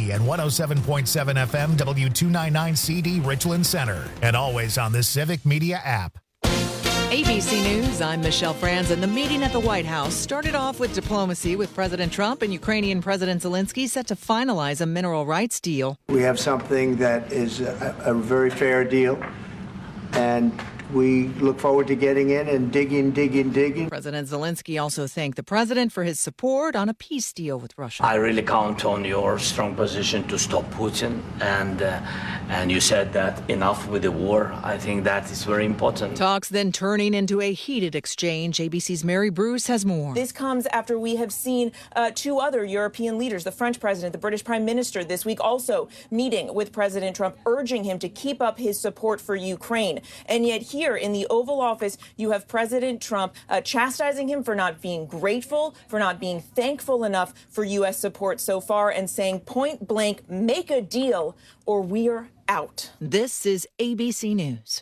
WAPT and 107.7 FM W299CD Richland Center. And always on the Civic Media app. ABC News, I'm Michelle Franzen. The meeting at the White House started off with diplomacy with President Trump and Ukrainian President Zelensky set to finalize a mineral rights deal. We have something that is a very fair deal, and we look forward to getting in and digging. President Zelensky also thanked the president for his support on a peace deal with Russia. I really count on your strong position to stop Putin, and you said that enough with the war. I think that is very important. Talks then turning into a heated exchange. ABC's Mary Bruce has more. This comes after we have seen two other European leaders, the French president, the British prime minister, this week also meeting with President Trump, urging him to keep up his support for Ukraine. And yet here in the Oval Office, you have President Trump chastising him for not being grateful, for not being thankful enough for U.S. support so far, and saying point blank, make a deal or we're out. This is ABC News.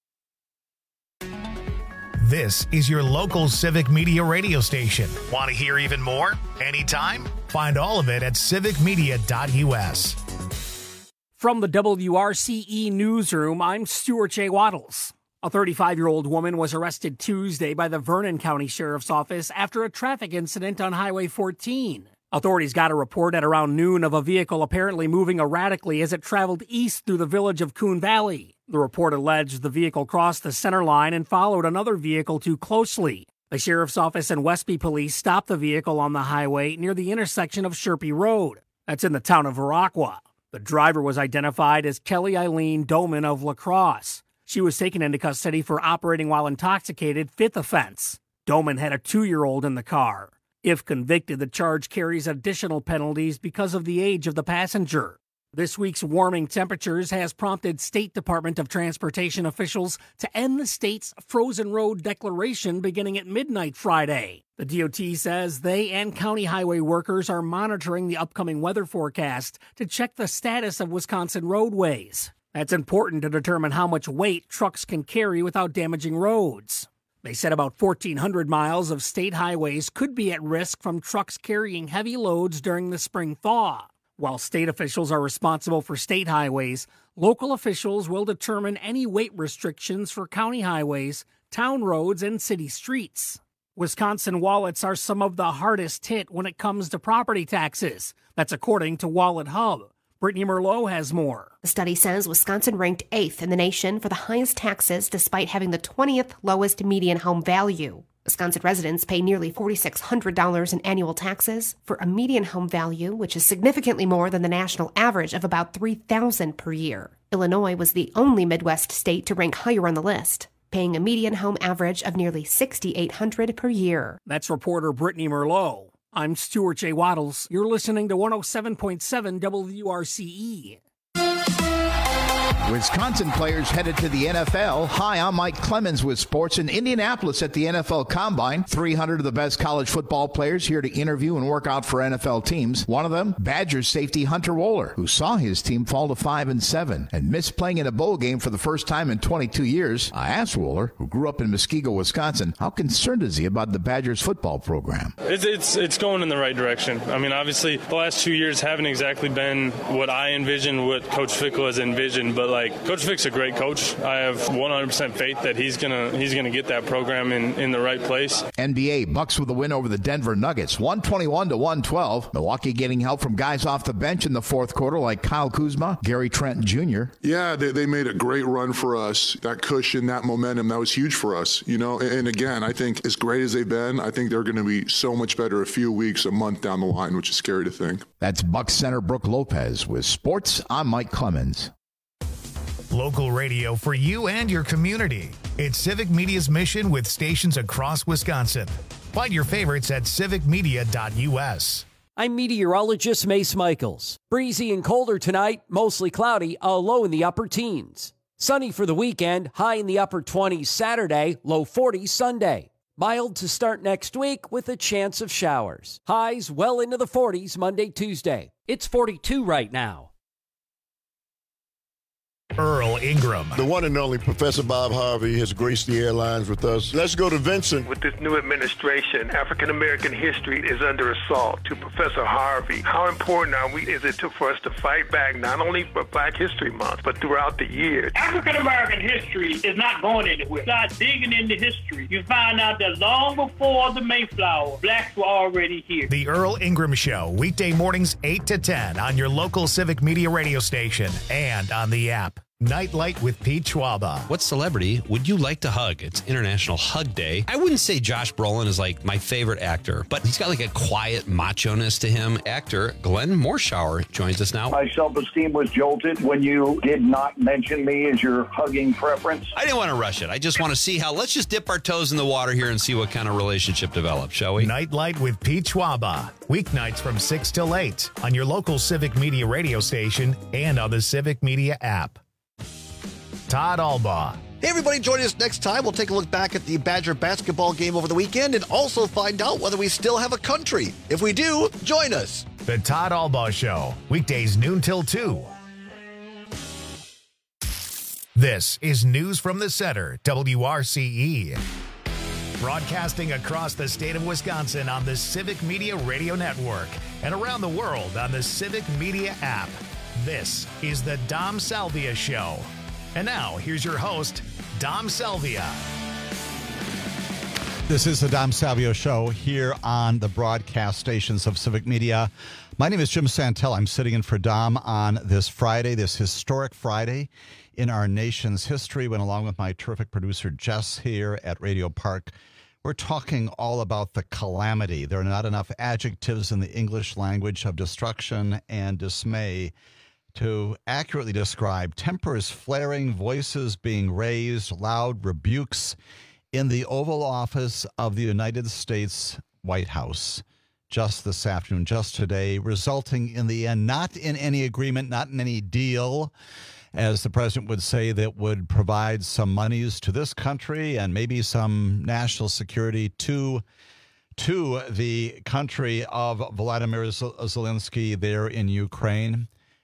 This is your local Civic Media radio station. Want to hear even more? Anytime? Find all of it at civicmedia.us. From the WRCE newsroom, I'm Stuart J. Waddles. A 35-year-old woman was arrested Tuesday by the Vernon County Sheriff's Office after a traffic incident on Highway 14. Authorities got a report at around noon of a vehicle apparently moving erratically as it traveled east through the village of Coon Valley. The report alleged the vehicle crossed the center line and followed another vehicle too closely. The Sheriff's Office and Westby Police stopped the vehicle on the highway near the intersection of Sherpy Road. That's in the town of Viroqua. The driver was identified as Kelly Eileen Doman of La Crosse. She was taken into custody for operating while intoxicated, fifth offense. Doman had a 2-year-old in the car. If convicted, the charge carries additional penalties because of the age of the passenger. This week's warming temperatures has prompted State Department of Transportation officials to end the state's frozen road declaration beginning at midnight Friday. The DOT says they and county highway workers are monitoring the upcoming weather forecast to check the status of Wisconsin roadways. That's important to determine how much weight trucks can carry without damaging roads. They said about 1,400 miles of state highways could be at risk from trucks carrying heavy loads during the spring thaw. While state officials are responsible for state highways, local officials will determine any weight restrictions for county highways, town roads, and city streets. Wisconsin wallets are some of the hardest hit when it comes to property taxes. That's according to Wallet Hub. Brittany Merlot has more. The study says Wisconsin ranked 8th in the nation for the highest taxes despite having the 20th lowest median home value. Wisconsin residents pay nearly $4,600 in annual taxes for a median home value, which is significantly more than the national average of about $3,000 per year. Illinois was the only Midwest state to rank higher on the list, paying a median home average of nearly $6,800 per year. That's reporter Brittany Merlot. I'm Stuart J. Waddles. You're listening to 107.7 WRCE. Wisconsin players headed to the NFL. Hi, I'm Mike Clemens with sports in Indianapolis at the NFL Combine. 300 of the best college football players here to interview and work out for NFL teams. One of them, Badgers safety Hunter Wohler, who saw his team fall to 5-7 and missed playing in a bowl game for the first time in 22 years. I asked Wohler, who grew up in Muskego, Wisconsin, how concerned is he about the Badgers football program? It's going in the right direction. I mean, obviously, the last 2 years haven't exactly been what I envisioned, what Coach Fickle has envisioned, but Coach Fick's a great coach. I have 100% faith that he's gonna get that program in the right place. NBA Bucks with a win over the Denver Nuggets, 121-112. Milwaukee getting help from guys off the bench in the fourth quarter like Kyle Kuzma, Gary Trent Jr. Yeah, they made a great run for us. That cushion, that momentum, that was huge for us. And again, I think as great as they've been, I think they're going to be so much better a few weeks, a month down the line, which is scary to think. That's Bucks center Brooke Lopez with sports. I'm Mike Clemens. Local radio for you and your community. It's Civic Media's mission with stations across Wisconsin. Find your favorites at civicmedia.us. I'm meteorologist Mace Michaels. Breezy and colder tonight, mostly cloudy, a low in the upper teens. Sunny for the weekend, high in the upper 20s Saturday, low 40s Sunday. Mild to start next week with a chance of showers. Highs well into the 40s Monday, Tuesday. It's 42 right now. Earl Ingram. The one and only Professor Bob Harvey has graced the airlines with us. Let's go to Vincent. With this new administration, African-American history is under assault. To Professor Harvey, how important is it for us to fight back, not only for Black History Month, but throughout the year? African-American history is not going anywhere. Start digging into history. You find out that long before the Mayflower, blacks were already here. The Earl Ingram Show, weekday mornings 8 to 10 on your local Civic Media radio station and on the app. Nightlight with Pete Schwaba. What celebrity would you like to hug? It's International Hug Day. I wouldn't say Josh Brolin is like my favorite actor, but he's got like a quiet macho-ness to him. Actor Glenn Morshower joins us now. My self-esteem was jolted when you did not mention me as your hugging preference. I didn't want to rush it. I just want to see let's just dip our toes in the water here and see what kind of relationship develops, shall we? Nightlight with Pete Schwaba. Weeknights from 6 till 8 on your local Civic Media radio station and on the Civic Media app. Todd Albaugh. Hey, everybody, join us next time. We'll take a look back at the Badger basketball game over the weekend and also find out whether we still have a country. If we do, join us. The Todd Albaugh Show, weekdays noon till 2. This is News from the Center, WRCE. Broadcasting across the state of Wisconsin on the Civic Media Radio Network and around the world on the Civic Media app. This is the Dom Salvia Show. And now, here's your host, Dom Salvia. This is the Dom Salvia Show here on the broadcast stations of Civic Media. My name is Jim Santel. I'm sitting in for Dom on this Friday, this historic Friday in our nation's history, when along with my terrific producer, Jess, here at Radio Park, we're talking all about the calamity. There are not enough adjectives in the English language of destruction and dismay to accurately describe tempers flaring, voices being raised, loud rebukes in the Oval Office of the United States White House just this afternoon, just today, resulting in the end not in any agreement, not in any deal, as the president would say, that would provide some monies to this country and maybe some national security to the country of Vladimir Zelensky there in Ukraine,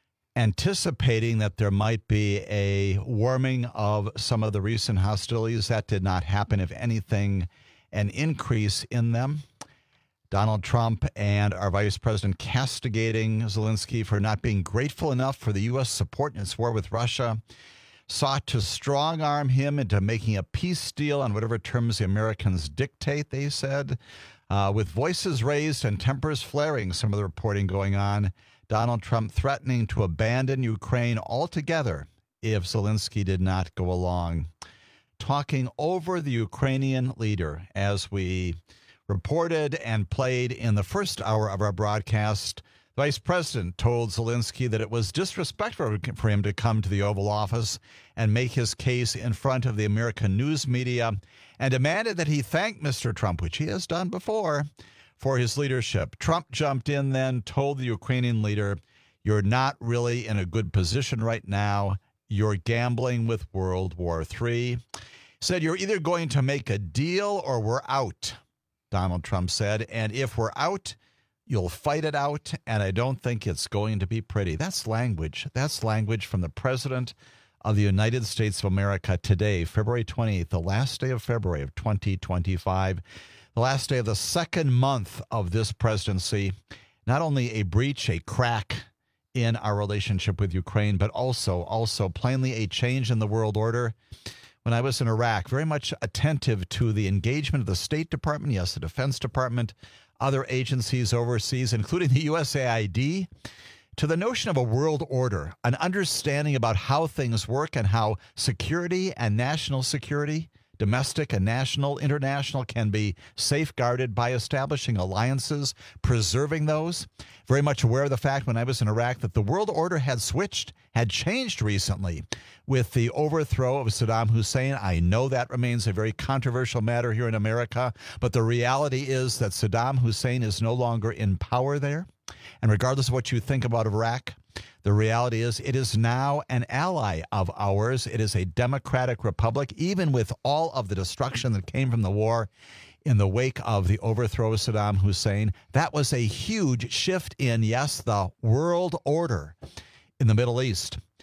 anticipating that there might be a warming of some of the recent hostilities. That did not happen. If anything, an increase in them. Donald Trump and our vice president castigating Zelensky for not being grateful enough for the U.S. support in its war with Russia, sought to strong-arm him into making a peace deal on whatever terms the Americans dictate, they said. With voices raised and tempers flaring, some of the reporting going on, Donald Trump threatening to abandon Ukraine altogether if Zelensky did not go along. Talking over the Ukrainian leader, as we reported and played in the first hour of our broadcast, the vice president told Zelensky that it was disrespectful for him to come to the Oval Office and make his case in front of the American news media, and demanded that he thank Mr. Trump, which he has done before, for his leadership. Trump jumped in then, told the Ukrainian leader, "You're not really in a good position right now. You're gambling with World War III." Said, "You're either going to make a deal or we're out," Donald Trump said. "And if we're out, you'll fight it out, and I don't think it's going to be pretty." That's language. That's language from the President of the United States of America today, February 28th, the last day of February of 2025. The last day of the second month of this presidency. Not only a breach, a crack in our relationship with Ukraine, but also plainly a change in the world order. When I was in Iraq, very much attentive to the engagement of the State Department, yes, the Defense Department, other agencies overseas, including the USAID, to the notion of a world order, an understanding about how things work and how security and national security, domestic and national, international, can be safeguarded by establishing alliances, preserving those. Very much aware of the fact when I was in Iraq that the world order had switched, had changed recently with the overthrow of Saddam Hussein. I know that remains a very controversial matter here in America, but the reality is that Saddam Hussein is no longer in power there. And regardless of what you think about Iraq, the reality is it is now an ally of ours. It is a democratic republic, even with all of the destruction that came from the war in the wake of the overthrow of Saddam Hussein. That was a huge shift in, yes, the world order in the Middle East.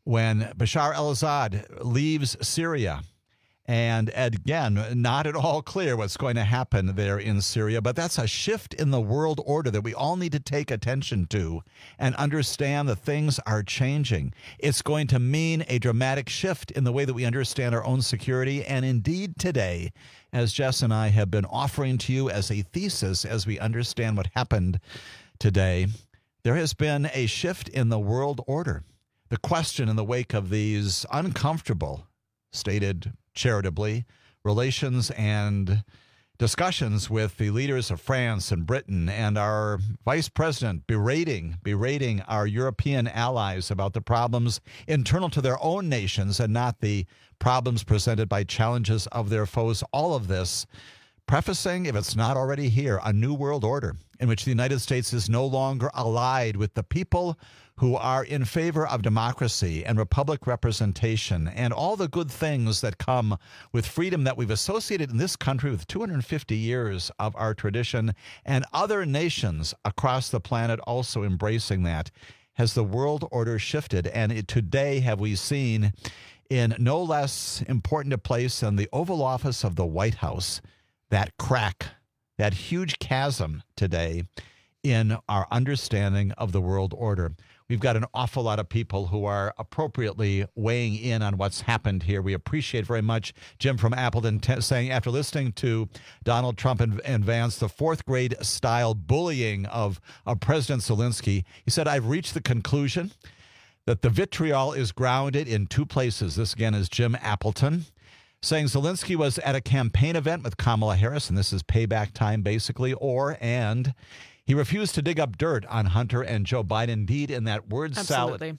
when Bashar al-Assad leaves Syria. And again, not at all clear what's going to happen there in Syria, but that's a shift in the world order that we all need to take attention to and understand that things are changing. It's going to mean a dramatic shift in the way that we understand our own security. And indeed today, as Jess and I have been offering to you as a thesis as we understand what happened today, there has been a shift in the world order. The question in the wake of these uncomfortable, stated charitably, relations and discussions with the leaders of France and Britain, and our vice president berating our European allies about the problems internal to their own nations and not the problems presented by challenges of their foes. All of this prefacing, if it's not already here, a new world order in which the United States is no longer allied with the people who are in favor of democracy and republic representation and all the good things that come with freedom that we've associated in this country with 250 years of our tradition, and other nations across the planet also embracing that. Has the world order shifted? And today have we seen, in no less important a place than the Oval Office of the White House, that crack, that huge chasm today in our understanding of the world order. We've got an awful lot of people who are appropriately weighing in on what's happened here. We appreciate very much Jim from Appleton saying, after listening to Donald Trump and Vance, the fourth grade style bullying of President Zelensky, he said, I've reached the conclusion that the vitriol is grounded in two places. This again is Jim Appleton, saying Zelensky was at a campaign event with Kamala Harris, and this is payback time basically, and he refused to dig up dirt on Hunter and Joe Biden. Indeed, in that word salad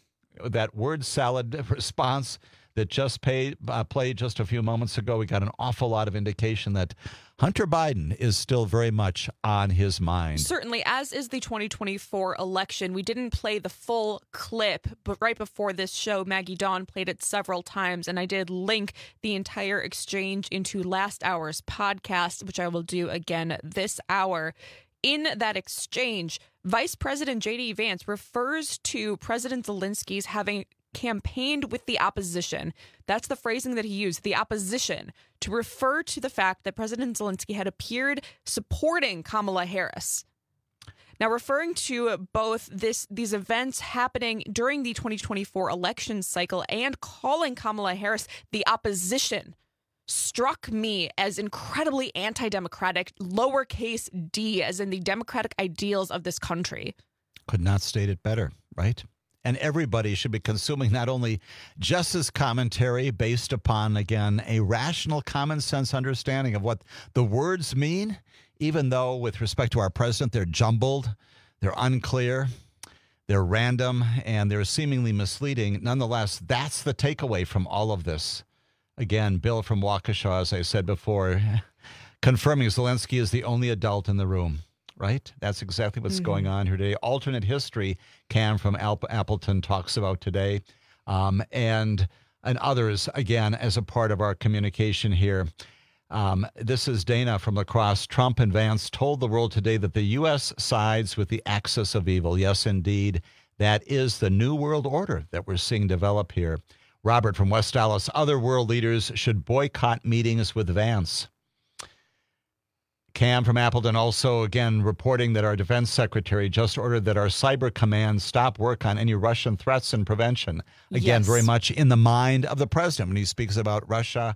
response that just played just a few moments ago, we got an awful lot of indication that Hunter Biden is still very much on his mind. Certainly, as is the 2024 election. We didn't play the full clip, but right before this show, Maggie Dawn played it several times, and I did link the entire exchange into last hour's podcast, which I will do again this hour. In that exchange, Vice President J.D. Vance refers to President Zelensky's having campaigned with the opposition. That's the phrasing that he used, the opposition, to refer to the fact that President Zelensky had appeared supporting Kamala Harris. Now, referring to both these events happening during the 2024 election cycle and calling Kamala Harris the opposition struck me as incredibly anti-democratic, lowercase d, as in the democratic ideals of this country. Could not state it better, right? And everybody should be consuming not only just this commentary based upon, again, a rational common sense understanding of what the words mean, even though with respect to our president, they're jumbled, they're unclear, they're random, and they're seemingly misleading. Nonetheless, that's the takeaway from all of this. Again, Bill from Waukesha, as I said before, confirming Zelensky is the only adult in the room, right? That's exactly what's going on here today. Alternate history, Cam from Appleton talks about today, and others, again, as a part of our communication here. This is Dana from La Crosse. Trump and Vance told the world today that the U.S. sides with the axis of evil. Yes, indeed, that is the new world order that we're seeing develop here. Robert from West Dallas, other world leaders should boycott meetings with Vance. Cam from Appleton also, again, reporting that our defense secretary just ordered that our cyber command stop work on any Russian threats and prevention. Again, very much in the mind of the president when he speaks about Russia.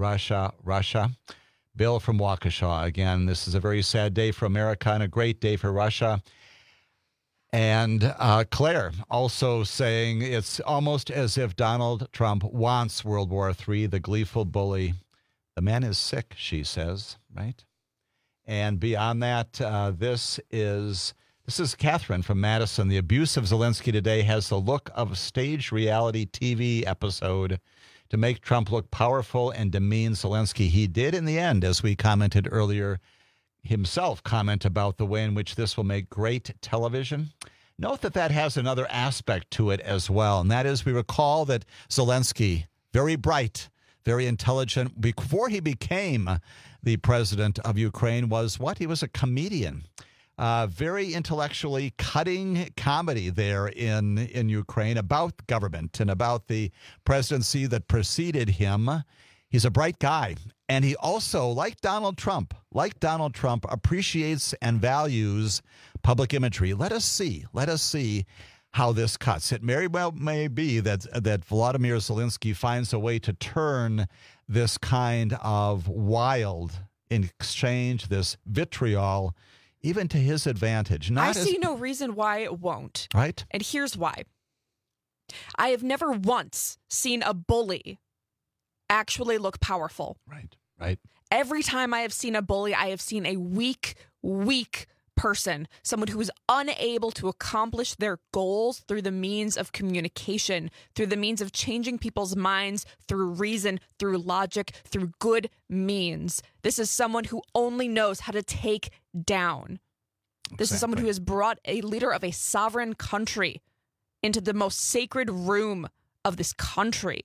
Bill from Waukesha, again, this is a very sad day for America and a great day for Russia. And Claire also saying it's almost as if Donald Trump wants World War III, the gleeful bully. The man is sick, she says, right? And beyond that, this is Catherine from Madison. The abuse of Zelensky today has the look of a staged reality TV episode to make Trump look powerful and demean Zelensky. He did in the end, as we commented earlier, himself comment about the way in which this will make great television. Note that has another aspect to it as well, and that is we recall that Zelensky, very bright, very intelligent, before he became the president of Ukraine, was what? He was a comedian. very intellectually cutting comedy there in Ukraine about government and about the presidency that preceded him. He's a bright guy. And he also, like Donald Trump, appreciates and values public imagery. Let us see how this cuts. It very well may be that Volodymyr Zelensky finds a way to turn this kind of wild exchange, this vitriol, even to his advantage. I see no reason why it won't. Right. And here's why. I have never once seen a bully actually look powerful. Right. Every time I have seen a bully, I have seen a weak person, someone who is unable to accomplish their goals through the means of communication, through the means of changing people's minds, through reason, through logic, through good means. This is someone who only knows how to take down. This is someone who has brought a leader of a sovereign country into the most sacred room of this country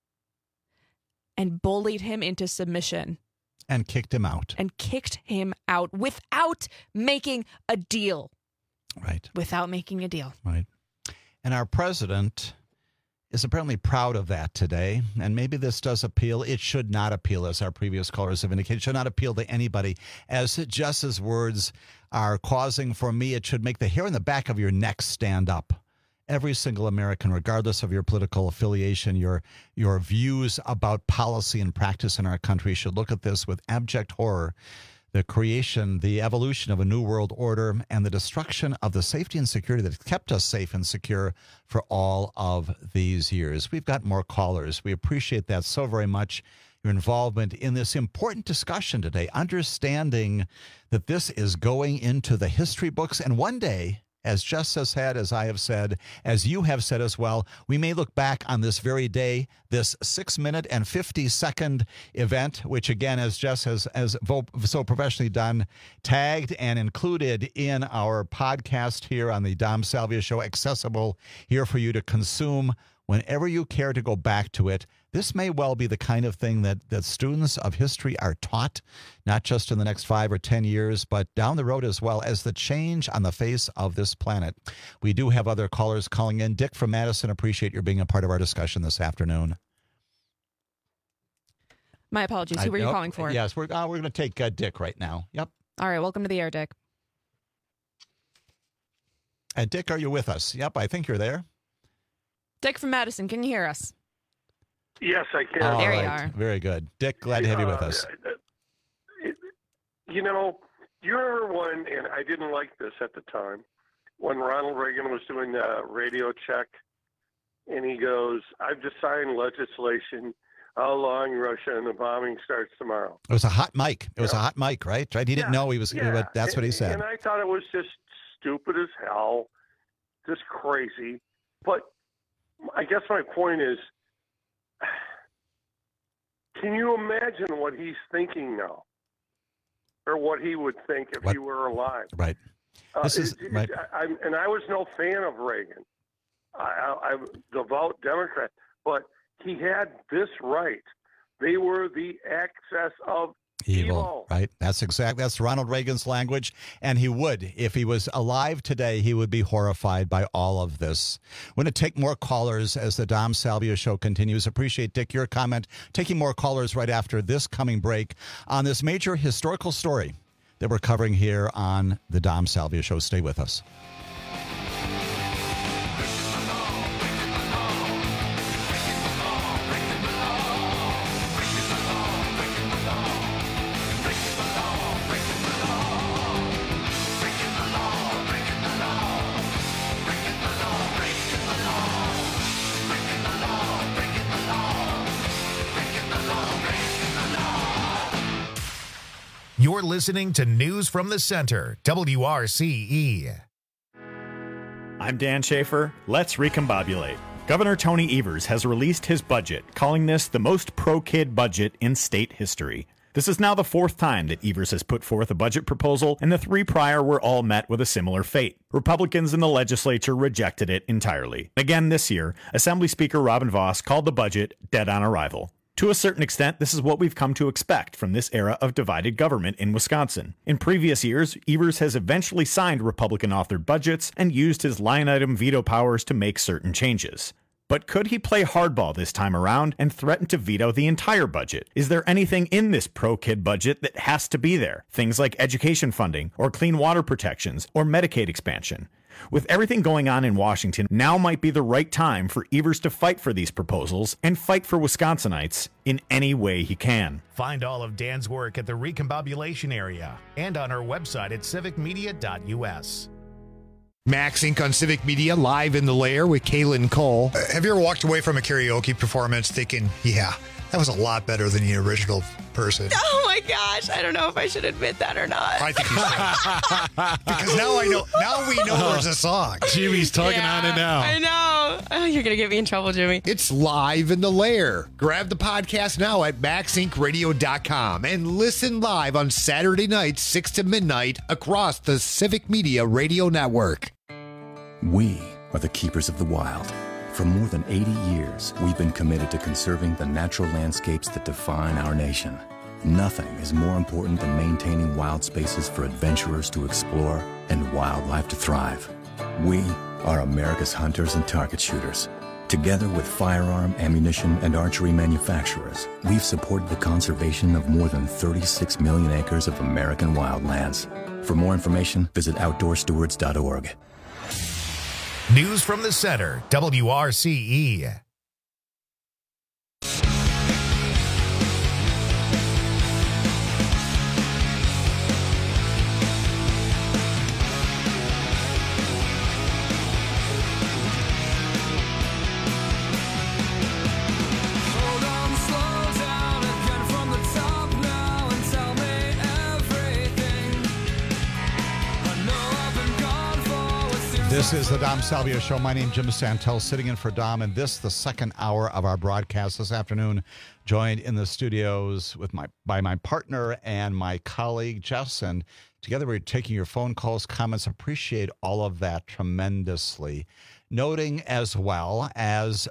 and bullied him into submission. And kicked him out. Without making a deal. Right. Without making a deal. Right. And our president is apparently proud of that today. And maybe this does appeal. It should not appeal, as our previous callers have indicated. It should not appeal to anybody. As Jess's words are causing for me, it should make the hair on the back of your neck stand up. Every single American, regardless of your political affiliation, your views about policy and practice in our country, should look at this with abject horror. The creation, the evolution of a new world order, and the destruction of the safety and security that kept us safe and secure for all of these years. We've got more callers. We appreciate that so very much. Your involvement in this important discussion today, understanding that this is going into the history books, and one day, as Jess has said, as I have said, as you have said as well, we may look back on this very day, this 6-minute and 50-second event, which again, as Jess has so professionally done, tagged and included in our podcast here on the Dom Salvia Show, accessible here for you to consume whenever you care to go back to it. This may well be the kind of thing that students of history are taught, not just in the next 5 or 10 years, but down the road as well, as the change on the face of this planet. We do have other callers calling in. Dick from Madison, appreciate your being a part of our discussion this afternoon. My apologies. Who were you calling for? Yes, we're going to take Dick right now. Yep. All right, welcome to the air, Dick. And Dick, are you with us? Yep, I think you're there. Dick from Madison, can you hear us? Yes, I can. There you are. Very good. Dick, glad to have you with us. You remember one, and I didn't like this at the time, when Ronald Reagan was doing the radio check, and he goes, I've just signed legislation outlawing Russia, and the bombing starts tomorrow. It was a hot mic. It was a hot mic, right? He didn't know he was, but that's what he said. And I thought it was just stupid as hell, just crazy. But I guess my point is, can you imagine what he's thinking now, or what he would think if he were alive? Right. This is right. And I was no fan of Reagan. I'm a devout Democrat, but he had this right. They were the excess of evil. Right. That's Ronald Reagan's language. And he would, if he was alive today, he would be horrified by all of this. We're going to take more callers as the Dom Salvia Show continues. Appreciate, Dick, your comment. Taking more callers right after this coming break on this major historical story that we're covering here on the Dom Salvia Show. Stay with us. You're listening to News from the Center, WRCE. I'm Dan Schaefer. Let's recombobulate. Governor Tony Evers has released his budget, calling this the most pro-kid budget in state history. This is now the fourth time that Evers has put forth a budget proposal, and the three prior were all met with a similar fate. Republicans in the legislature rejected it entirely. Again this year, Assembly Speaker Robin Vos called the budget dead on arrival. To a certain extent, this is what we've come to expect from this era of divided government in Wisconsin. In previous years, Evers has eventually signed Republican-authored budgets and used his line-item veto powers to make certain changes. But could he play hardball this time around and threaten to veto the entire budget? Is there anything in this pro-kid budget that has to be there? Things like education funding, or clean water protections, or Medicaid expansion. With everything going on in Washington, now might be the right time for Evers to fight for these proposals and fight for Wisconsinites in any way he can. Find all of Dan's work at the Recombobulation area and on our website at civicmedia.us. Max Inc. on Civic Media, live in the lair with Kaylin Cole. Have you ever walked away from a karaoke performance thinking, yeah, that was a lot better than the original person? Oh my gosh, I don't know if I should admit that or not. I think you should. Because now we know there's a song. Jimmy's tugging on it now. I know. Oh, you're going to get me in trouble, Jimmy. It's live in the lair. Grab the podcast now at maxincradio.com and listen live on Saturday nights, 6 to midnight, across the Civic Media Radio Network. We are the keepers of the wild. For more than 80 years, we've been committed to conserving the natural landscapes that define our nation. Nothing is more important than maintaining wild spaces for adventurers to explore and wildlife to thrive. We are America's hunters and target shooters. Together with firearm, ammunition, and archery manufacturers, we've supported the conservation of more than 36 million acres of American wildlands. For more information, visit OutdoorStewards.org. News from the Center, WRCE. This is the Dom Salvio Show. My name is Jim Santel, sitting in for Dom, and this the second hour of our broadcast this afternoon, joined in the studios by my partner and my colleague, Jess, and together we're taking your phone calls, comments. Appreciate all of that tremendously. Noting as well as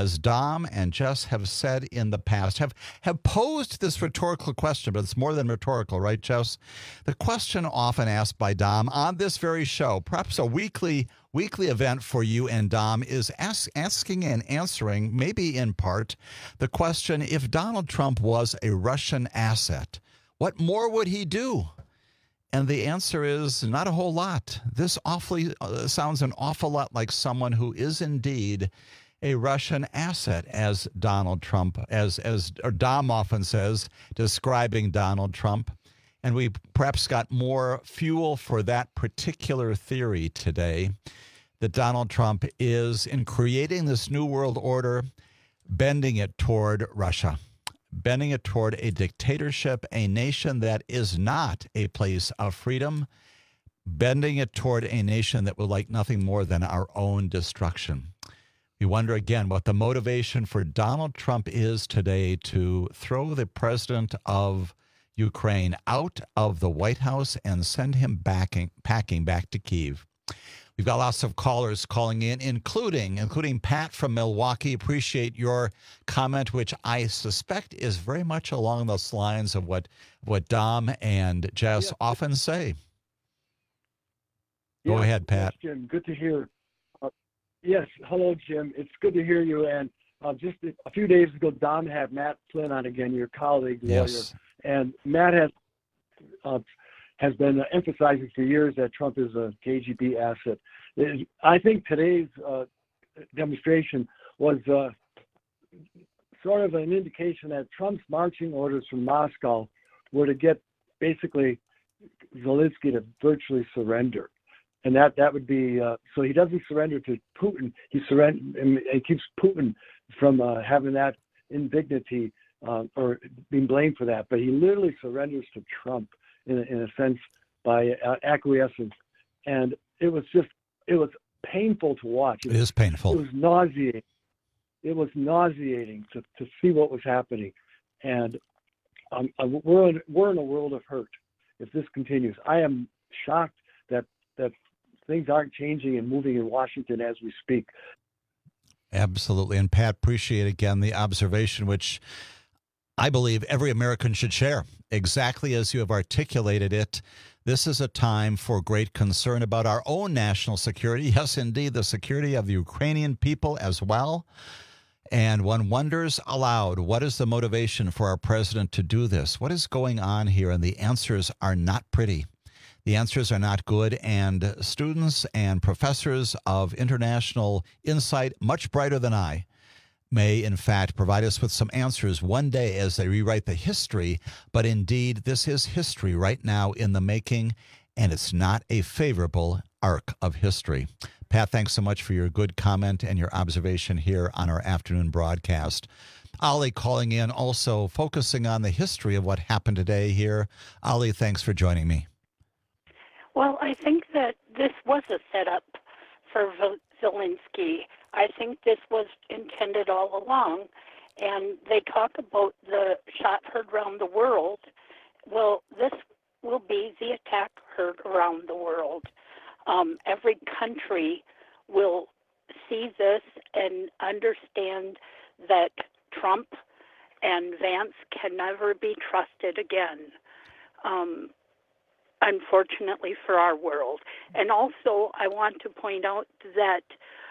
Dom and Jess have said in the past, have posed this rhetorical question, but it's more than rhetorical, right, Jess? The question often asked by Dom on this very show, perhaps a weekly event for you and Dom, is asking and answering, maybe in part, the question, if Donald Trump was a Russian asset, what more would he do? And the answer is not a whole lot. This sounds an awful lot like someone who is indeed a Russian asset, as Donald Trump, as Dom often says, describing Donald Trump. And we perhaps got more fuel for that particular theory today, that Donald Trump is, in creating this new world order, bending it toward Russia, bending it toward a dictatorship, a nation that is not a place of freedom, bending it toward a nation that would like nothing more than our own destruction. We wonder again what the motivation for Donald Trump is today to throw the president of Ukraine out of the White House and send him packing back to Kyiv. We've got lots of callers calling in, including Pat from Milwaukee. Appreciate your comment, which I suspect is very much along those lines of what Dom and Jess often say. Go ahead, Pat. Yes, Jim, good to hear. Yes, hello, Jim. It's good to hear you. And just a few days ago, Dom had Matt Flynn on again, your colleague, lawyer. Yes. And Matt has been emphasizing for years that Trump is a KGB asset. I think today's demonstration was sort of an indication that Trump's marching orders from Moscow were to get basically Zelensky to virtually surrender. And that would be so he doesn't surrender to Putin. He keeps Putin from having that indignity or being blamed for that. But he literally surrenders to Trump in a sense by acquiescence. And it was painful to watch. It is painful. It was nauseating. It was nauseating to see what was happening. And we're in a world of hurt if this continues. I am shocked that things aren't changing and moving in Washington as we speak. Absolutely. And Pat, appreciate again the observation, which I believe every American should share, exactly as you have articulated it. This is a time for great concern about our own national security. Yes, indeed, the security of the Ukrainian people as well. And one wonders aloud, what is the motivation for our president to do this? What is going on here? And the answers are not pretty. The answers are not good. And students and professors of international insight, much brighter than I, may, in fact, provide us with some answers one day as they rewrite the history. But indeed, this is history right now in the making, and it's not a favorable arc of history. Pat, thanks so much for your good comment and your observation here on our afternoon broadcast. Ali calling in, also focusing on the history of what happened today here. Ali, thanks for joining me. Well, I think that this was a setup for Zelensky. I think this was intended all along, and they talk about the shot heard around the world. Well, this will be the attack heard around the world. Every country will see this and understand that Trump and Vance can never be trusted again, unfortunately for our world. And also, I want to point out that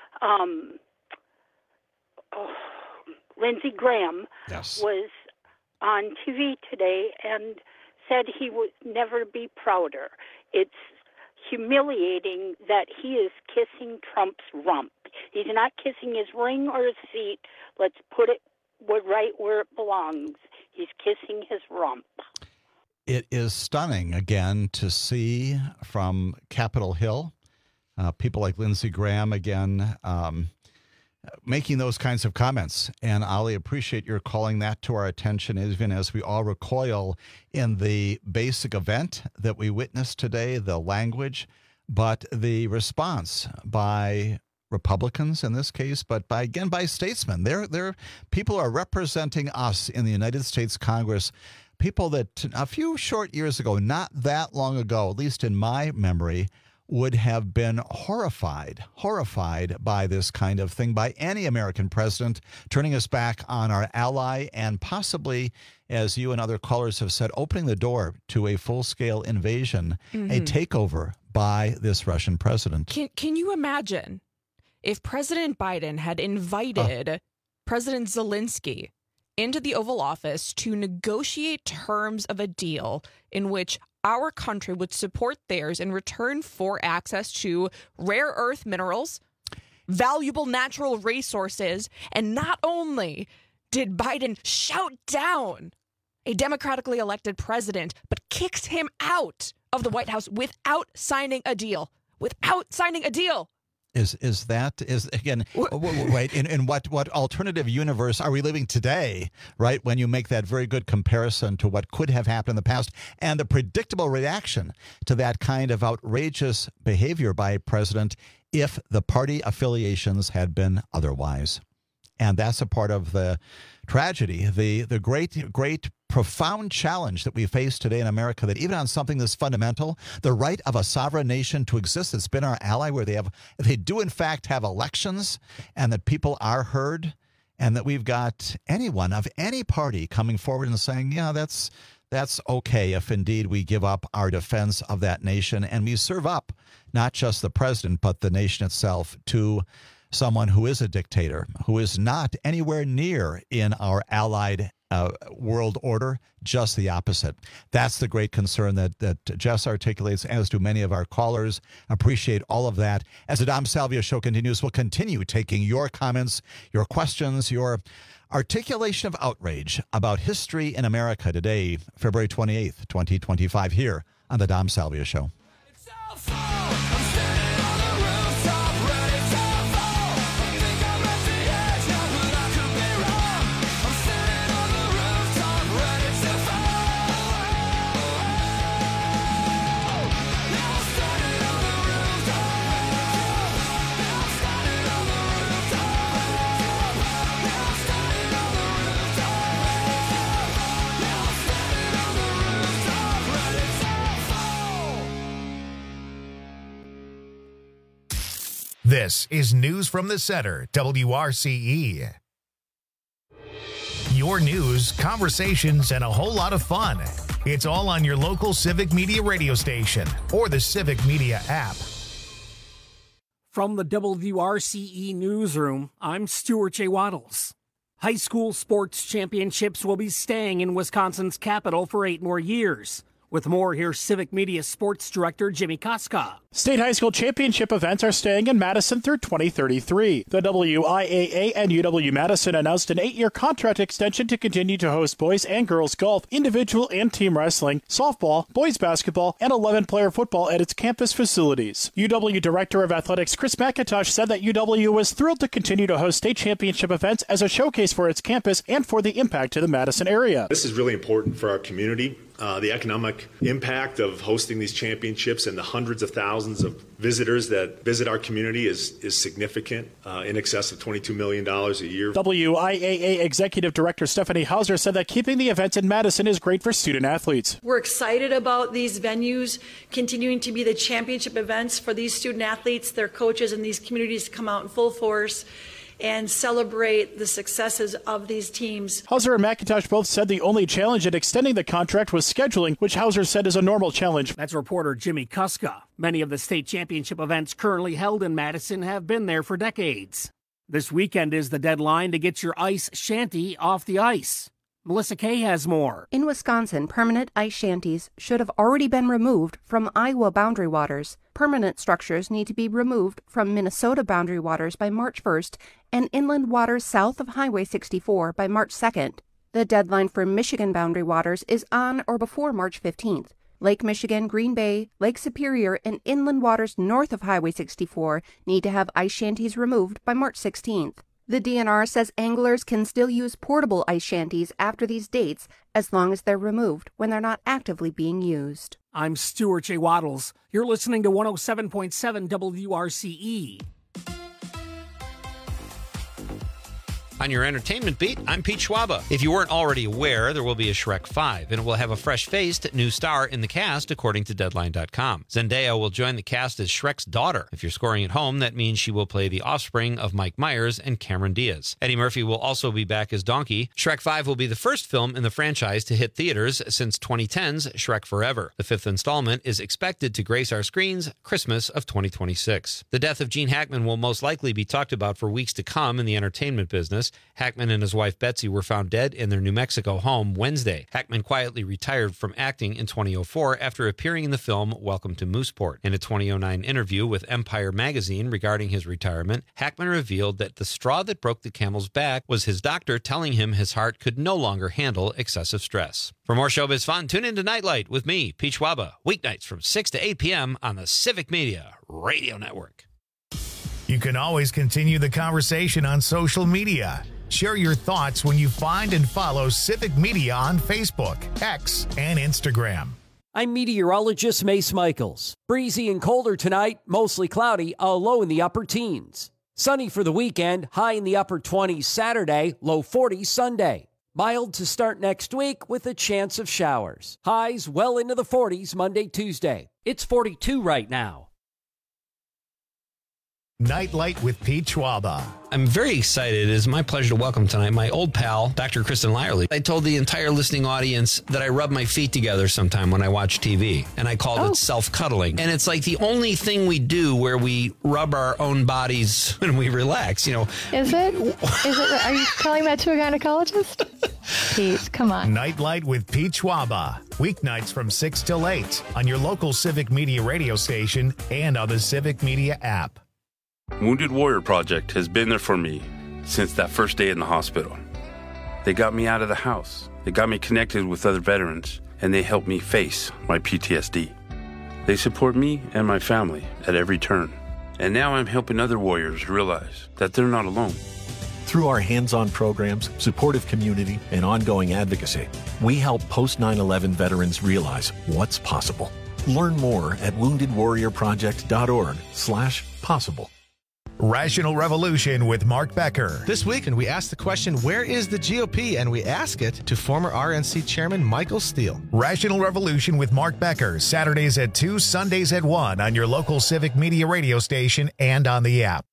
Lindsey Graham was on TV today and said he would never be prouder. It's humiliating that he is kissing Trump's rump. He's not kissing his ring or his feet. Let's put it right where it belongs. He's kissing his rump. It is stunning, again, to see from Capitol Hill, people like Lindsey Graham, again, making those kinds of comments. And Ali, appreciate your calling that to our attention, even as we all recoil in the basic event that we witnessed today, the language, but the response by Republicans in this case, but by statesmen. They're people are representing us in the United States Congress, people that a few short years ago, not that long ago, at least in my memory, would have been horrified by this kind of thing, by any American president, turning us back on our ally and possibly, as you and other callers have said, opening the door to a full-scale invasion, a takeover by this Russian president. Can you imagine if President Biden had invited President Zelensky into the Oval Office to negotiate terms of a deal in which our country would support theirs in return for access to rare earth minerals, valuable natural resources, and not only did Biden shout down a democratically elected president, but kicks him out of the White House without signing a deal. Without signing a deal. Is again, right, in what alternative universe are we living today, right, when you make that very good comparison to what could have happened in the past and the predictable reaction to that kind of outrageous behavior by a president if the party affiliations had been otherwise. And that's a part of the tragedy, the great, profound challenge that we face today in America, that even on something this fundamental, the right of a sovereign nation to exist that's been our ally, where they do in fact have elections and that people are heard, and that we've got anyone of any party coming forward and saying, yeah, that's okay if indeed we give up our defense of that nation and we serve up not just the president but the nation itself to someone who is a dictator, who is not anywhere near in our allied world order, just the opposite. That's the great concern that Jess articulates, as do many of our callers. Appreciate all of that. As the Dom Salvio Show continues, we'll continue taking your comments, your questions, your articulation of outrage about history in America today, February 28th, 2025, here on the Dom Salvio Show. This is News from the Center, WRCE. your news, conversations, and a whole lot of fun. It's all on your local Civic Media radio station or the Civic Media app. From the WRCE Newsroom, I'm Stuart J. Waddles. High school sports championships will be staying in Wisconsin's capital for 8 more years. With more, here's Civic Media Sports Director Jimmy Koska. State high school championship events are staying in Madison through 2033. The WIAA and UW-Madison announced an 8-year contract extension to continue to host boys and girls golf, individual and team wrestling, softball, boys basketball, and 11-player football at its campus facilities. UW Director of Athletics Chris McIntosh said that UW was thrilled to continue to host state championship events as a showcase for its campus and for the impact to the Madison area. This is really important for our community. The economic impact of hosting these championships and the hundreds of thousands of visitors that visit our community is significant, in excess of $22 million a year. WIAA Executive Director Stephanie Hauser said that keeping the events in Madison is great for student athletes. We're excited about these venues continuing to be the championship events for these student athletes, their coaches, and these communities to come out in full force and celebrate the successes of these teams. Hauser and McIntosh both said the only challenge in extending the contract was scheduling, which Hauser said is a normal challenge. That's reporter Jimmy Koska. Many of the state championship events currently held in Madison have been there for decades. This weekend is the deadline to get your ice shanty off the ice. Melissa Kay has more. In Wisconsin, permanent ice shanties should have already been removed from Iowa boundary waters. Permanent structures need to be removed from Minnesota boundary waters by March 1st and inland waters south of Highway 64 by March 2nd. The deadline for Michigan boundary waters is on or before March 15th. Lake Michigan, Green Bay, Lake Superior, and inland waters north of Highway 64 need to have ice shanties removed by March 16th. The DNR says anglers can still use portable ice shanties after these dates as long as they're removed when they're not actively being used. I'm Stuart J. Waddles. You're listening to 107.7 WRCE. On your entertainment beat, I'm Pete Schwaba. If you weren't already aware, there will be a Shrek 5, and it will have a fresh-faced new star in the cast, according to Deadline.com. Zendaya will join the cast as Shrek's daughter. If you're scoring at home, that means she will play the offspring of Mike Myers and Cameron Diaz. Eddie Murphy will also be back as Donkey. Shrek 5 will be the first film in the franchise to hit theaters since 2010's Shrek Forever. The 5th installment is expected to grace our screens Christmas of 2026. The death of Gene Hackman will most likely be talked about for weeks to come in the entertainment business. Hackman and his wife Betsy were found dead in their New Mexico home Wednesday. Hackman quietly retired from acting in 2004 after appearing in the film Welcome to Mooseport. In a 2009 interview with Empire magazine regarding his retirement, Hackman revealed that the straw that broke the camel's back was his doctor telling him his heart could no longer handle excessive stress. For more showbiz fun, tune in to Nightlight with me, Pete Schwaba, weeknights from 6 to 8 p.m. on the Civic Media Radio Network. You can always continue the conversation on social media. Share your thoughts when you find and follow Civic Media on Facebook, X, and Instagram. I'm meteorologist Mace Michaels. Breezy and colder tonight, mostly cloudy, a low in the upper teens. Sunny for the weekend, high in the upper 20s Saturday, low 40s Sunday. Mild to start next week with a chance of showers. Highs well into the 40s Monday, Tuesday. It's 42 right now. Nightlight with Pete Schwaba. I'm very excited. It is my pleasure to welcome tonight my old pal, Dr. Kristen Lyerly. I told the entire listening audience that I rub my feet together sometime when I watch TV, and I called it self-cuddling. And it's like the only thing we do where we rub our own bodies when we relax, you know. Is it? Are you telling that to a gynecologist? Pete, come on. Nightlight with Pete Schwaba. Weeknights from 6 till 8 on your local Civic Media radio station and on the Civic Media app. Wounded Warrior Project has been there for me since that first day in the hospital. They got me out of the house. They got me connected with other veterans, and they helped me face my PTSD. They support me and my family at every turn. And now I'm helping other warriors realize that they're not alone. Through our hands-on programs, supportive community, and ongoing advocacy, we help post 9/11 veterans realize what's possible. Learn more at woundedwarriorproject.org/possible. Rational Revolution with Mark Becker. This weekend, we ask the question, where is the GOP? And we ask it to former RNC Chairman Michael Steele. Rational Revolution with Mark Becker, Saturdays at 2, Sundays at 1 on your local Civic Media radio station and on the app.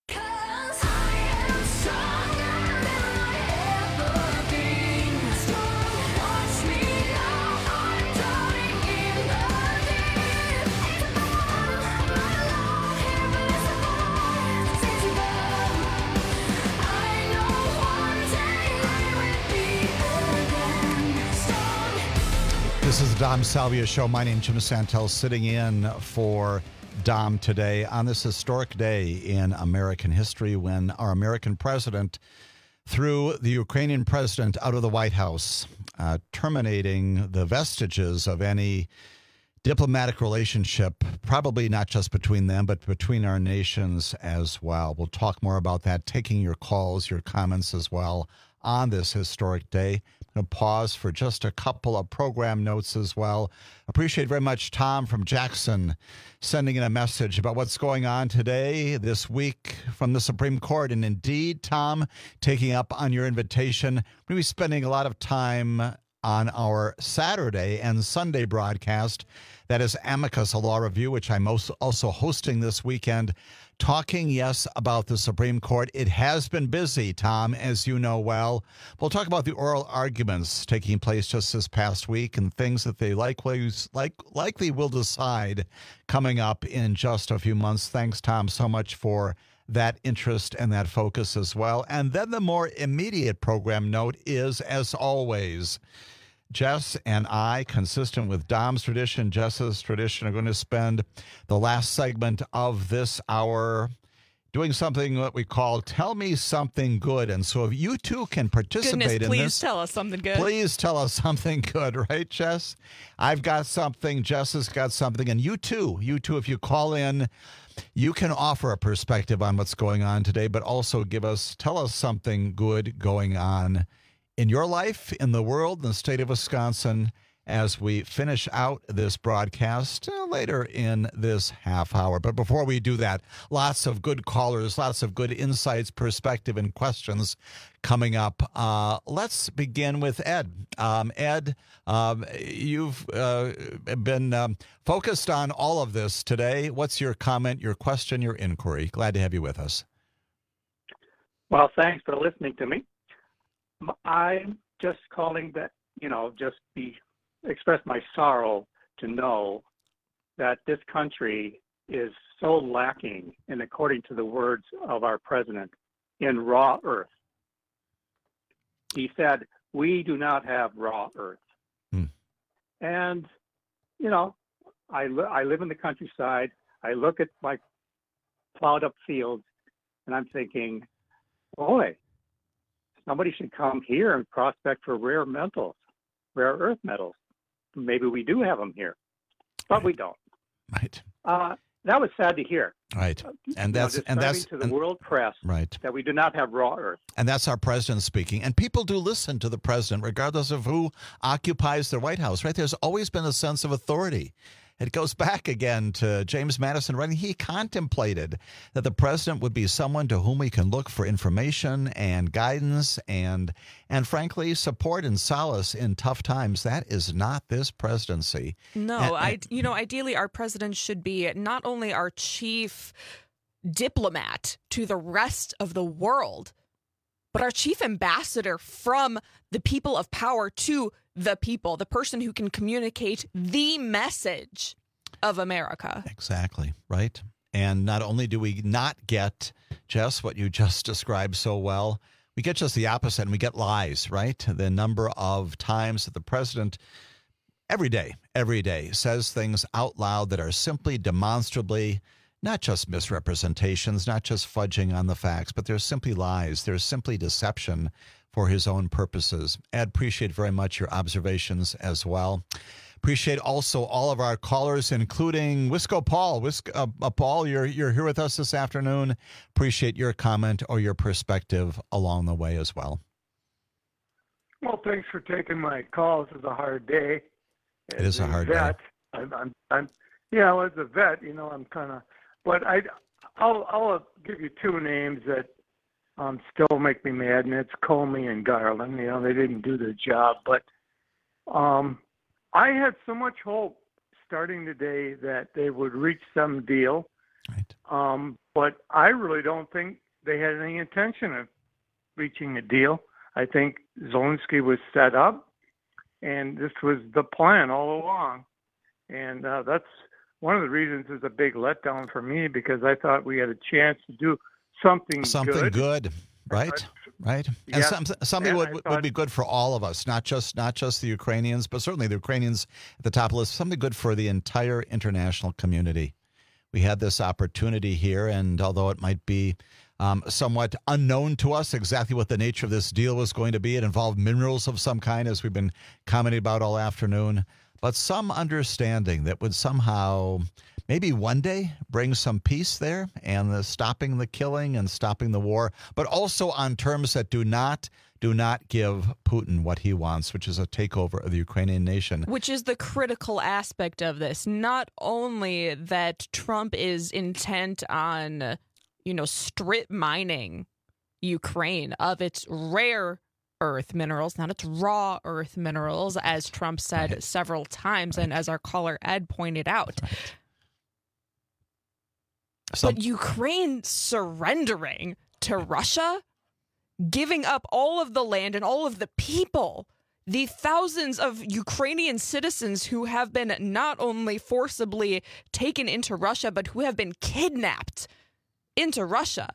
This is the Dom Salvia Show. My name is Jim Santel, sitting in for Dom today on this historic day in American history when our American president threw the Ukrainian president out of the White House, terminating the vestiges of any diplomatic relationship, probably not just between them, but between our nations as well. We'll talk more about that, taking your calls, your comments as well on this historic day. I'm going to pause for just a couple of program notes as well. Appreciate very much Tom from Jackson sending in a message about what's going on today, this week from the Supreme Court. And indeed, Tom, taking up on your invitation, we'll be spending a lot of time on our Saturday and Sunday broadcast. That is Amicus, a law review, which I'm also hosting this weekend, talking, yes, about the Supreme Court. It has been busy, Tom, as you know well. We'll talk about the oral arguments taking place just this past week and things that they likely will decide coming up in just a few months. Thanks, Tom, so much for that interest and that focus as well. And then the more immediate program note is, as always, Jess and I, consistent with Dom's tradition, Jess's tradition, are going to spend the last segment of this hour doing something that we call Tell Me Something Good. And so if you too can participate in this. Please tell us something good. Please tell us something good, right, Jess? I've got something, Jess has got something, and you too, if you call in, you can offer a perspective on what's going on today, but also tell us something good going on in your life, in the world, in the state of Wisconsin, as we finish out this broadcast later in this half hour. But before we do that, lots of good callers, lots of good insights, perspective, and questions coming up. Let's begin with Ed. Ed, you've been focused on all of this today. What's your comment, your question, your inquiry? Glad to have you with us. Well, thanks for listening to me. I'm just calling that, express my sorrow to know that this country is so lacking, and according to the words of our president, in raw earth. He said, we do not have raw earth. And, I live in the countryside. I look at my plowed up fields, and I'm thinking, boy, somebody should come here and prospect for rare earth metals. Maybe we do have them here, but we don't. Right. That was sad to hear. Right. And that's to the world press. Right. That we do not have raw earth. And that's our president speaking. And people do listen to the president, regardless of who occupies the White House. Right. There's always been a sense of authority. It goes back again to James Madison writing. He contemplated that the president would be someone to whom we can look for information and guidance and frankly, support and solace in tough times. That is not this presidency. No, ideally our president should be not only our chief diplomat to the rest of the world, but our chief ambassador from the people of power to the people, the person who can communicate the message of America. Exactly, right? And not only do we not get, Jess, what you just described so well, we get just the opposite, and we get lies, right? The number of times that the president every day says things out loud that are simply demonstrably not just misrepresentations, not just fudging on the facts, but they're simply lies. They're simply deception for his own purposes. Ed, appreciate very much your observations as well. Appreciate also all of our callers, including Wisco Paul. Paul, you're here with us this afternoon. Appreciate your comment or your perspective along the way as well. Well, thanks for taking my call. This is a hard day. It is a hard day. I'm as a vet, I'm kind of, but I'll give you two names that still make me mad, and it's Comey and Garland. They didn't do their job, but I had so much hope starting today that they would reach some deal. Right. But I really don't think they had any intention of reaching a deal. I think Zelensky was set up, and this was the plan all along. And that's one of the reasons it's a big letdown for me, because I thought we had a chance to do something good. Right. Right. And something would be good for all of us, not just the Ukrainians, but certainly the Ukrainians at the top of the list, something good for the entire international community. We had this opportunity here, and although it might be somewhat unknown to us exactly what the nature of this deal was going to be, it involved minerals of some kind, as we've been commenting about all afternoon, but some understanding that would somehow maybe one day bring some peace there and stopping the killing and stopping the war, but also on terms that do not give Putin what he wants, which is a takeover of the Ukrainian nation. Which is the critical aspect of this. Not only that Trump is intent on, strip mining Ukraine of its rare earth minerals, not its raw earth minerals, as Trump said several times, and as our caller Ed pointed out. But Ukraine surrendering to Russia, giving up all of the land and all of the people, the thousands of Ukrainian citizens who have been not only forcibly taken into Russia, but who have been kidnapped into Russia.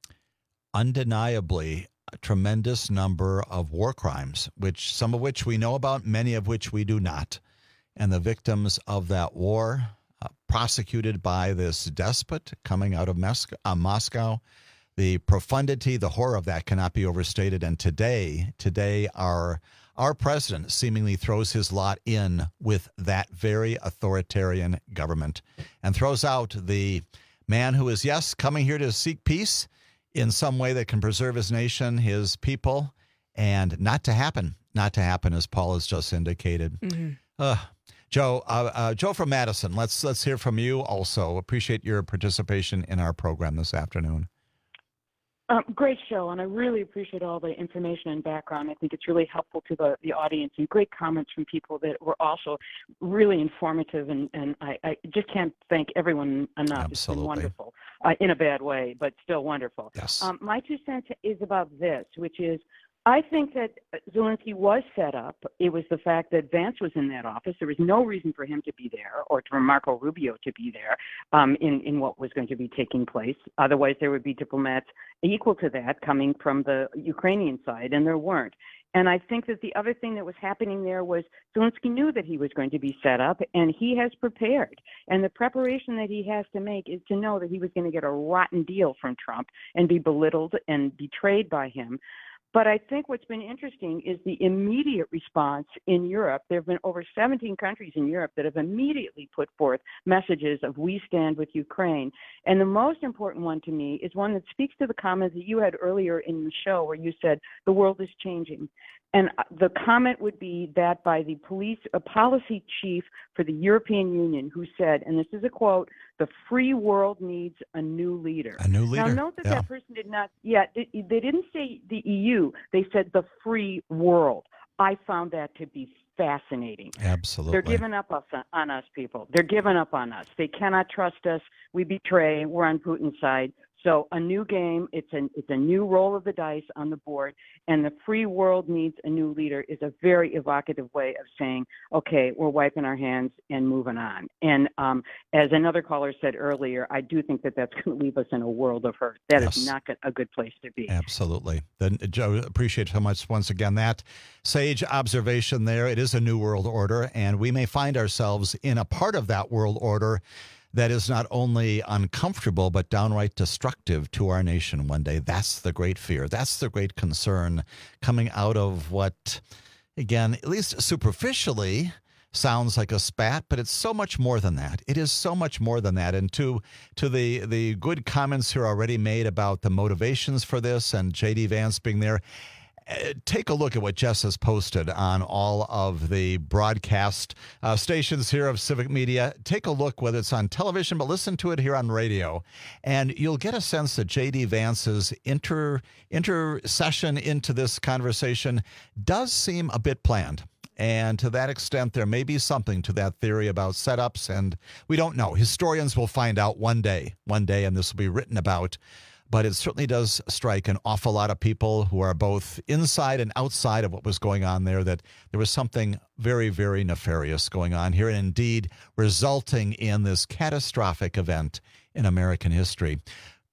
Undeniably, a tremendous number of war crimes, some of which we know about, many of which we do not. And the victims of that war, prosecuted by this despot coming out of Moscow. The profundity, the horror of that cannot be overstated. And today, our president seemingly throws his lot in with that very authoritarian government and throws out the man who is, yes, coming here to seek peace in some way that can preserve his nation, his people, and not to happen, as Paul has just indicated. Mm-hmm. Joe from Madison, let's hear from you also. Appreciate your participation in our program this afternoon. Great show, and I really appreciate all the information and background. I think it's really helpful to the audience, and great comments from people that were also really informative, and I just can't thank everyone enough. Absolutely. It's been wonderful, in a bad way, but still wonderful. Yes. My 2 cents is about this, which is, I think that Zelensky was set up. It was the fact that Vance was in that office. There was no reason for him to be there or for Marco Rubio to be there in what was going to be taking place. Otherwise, there would be diplomats equal to that coming from the Ukrainian side, and there weren't. And I think that the other thing that was happening there was Zelensky knew that he was going to be set up, and he has prepared. And the preparation that he has to make is to know that he was going to get a rotten deal from Trump and be belittled and betrayed by him. But I think what's been interesting is the immediate response in Europe. There have been over 17 countries in Europe that have immediately put forth messages of we stand with Ukraine. And the most important one to me is one that speaks to the comments that you had earlier in the show where you said the world is changing. And the comment would be that by the policy chief for the European Union who said, and this is a quote, "The free world needs a new leader." A new leader. Now, note that that person did not, they didn't say the EU. They said the free world. I found that to be fascinating. Absolutely. They're giving up on us, people. They're giving up on us. They cannot trust us. We betray. We're on Putin's side. So a new game, it's a new roll of the dice on the board, and the free world needs a new leader is a very evocative way of saying, okay, we're wiping our hands and moving on. And as another caller said earlier, I do think that that's going to leave us in a world of hurt. That is not a good place to be. Absolutely. Then, Joe, appreciate so much once again that sage observation there. It is a new world order, and we may find ourselves in a part of that world order that is not only uncomfortable, but downright destructive to our nation one day. That's the great fear. That's the great concern coming out of what, again, at least superficially, sounds like a spat, but it's so much more than that. It is so much more than that. And to the good comments here already made about the motivations for this and J.D. Vance being there, take a look at what Jess has posted on all of the broadcast stations here of Civic Media. Take a look, whether it's on television, but listen to it here on radio, and you'll get a sense that J.D. Vance's intercession into this conversation does seem a bit planned. And to that extent, there may be something to that theory about setups, and we don't know. Historians will find out one day, and this will be written about. But it certainly does strike an awful lot of people who are both inside and outside of what was going on there, that there was something very, very nefarious going on here, and indeed resulting in this catastrophic event in American history.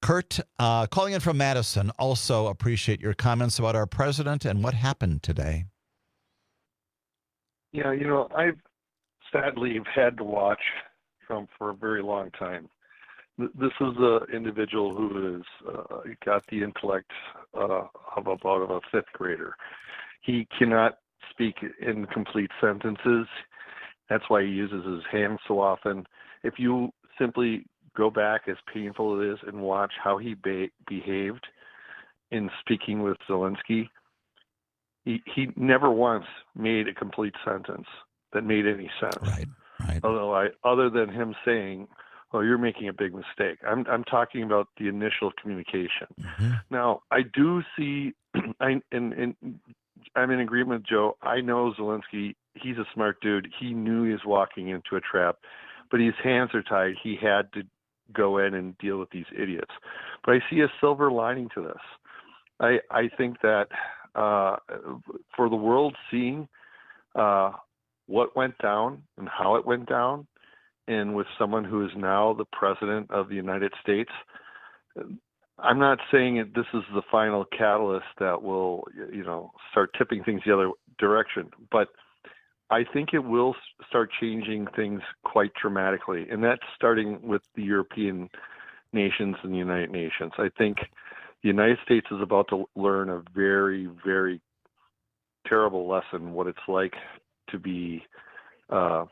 Kurt, calling in from Madison, also appreciate your comments about our president and what happened today. Yeah, I've sadly had to watch Trump for a very long time. This is an individual who has got the intellect of about a fifth grader. He cannot speak in complete sentences. That's why he uses his hands so often. If you simply go back, as painful it is, and watch how he behaved in speaking with Zelensky, he never once made a complete sentence that made any sense. Right. Although other than him saying, "Oh, you're making a big mistake," I'm talking about the initial communication. Mm-hmm. Now, I do see, and I'm in agreement with Joe. I know Zelensky. He's a smart dude. He knew he was walking into a trap, but his hands are tied. He had to go in and deal with these idiots. But I see a silver lining to this. I think that for the world seeing what went down and how it went down, and with someone who is now the president of the United States, I'm not saying this is the final catalyst that will, start tipping things the other direction, but I think it will start changing things quite dramatically, and that's starting with the European nations and the United Nations. I think the United States is about to learn a very, very terrible lesson, what it's like to be, a